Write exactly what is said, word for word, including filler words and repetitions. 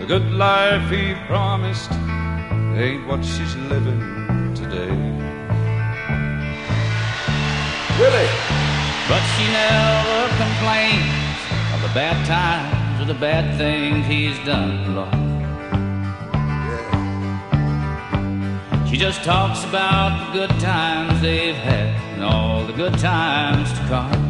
The good life he promised ain't what she's living today. Willie! But she never complains of the bad times or the bad things he's done, Lord. Yeah. She just talks about the good times they've had and all the good times to come.